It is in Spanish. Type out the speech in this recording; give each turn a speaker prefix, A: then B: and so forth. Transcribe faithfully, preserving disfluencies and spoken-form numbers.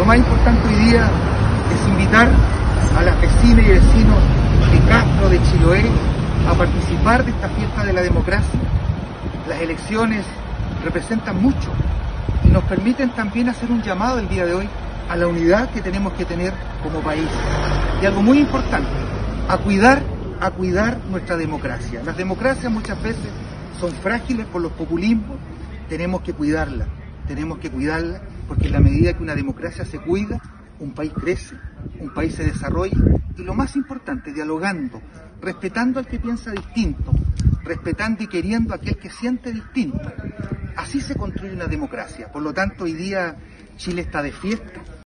A: más importante hoy día es invitar a las vecinas y vecinos de Castro, de Chiloé, a participar de esta fiesta de la democracia. Las elecciones representan mucho y nos permiten también hacer un llamado el día de hoy a la unidad que tenemos que tener como país. Y algo muy importante, a cuidar, a cuidar nuestra democracia. Las democracias muchas veces son frágiles por los populismos, tenemos que cuidarla, tenemos que cuidarla, porque en la medida que una democracia se cuida, un país crece, un país se desarrolla, y lo más importante, dialogando, respetando al que piensa distinto, respetando y queriendo a aquel que siente distinto. Así se construye una democracia. Por lo tanto, hoy día Chile está de fiesta.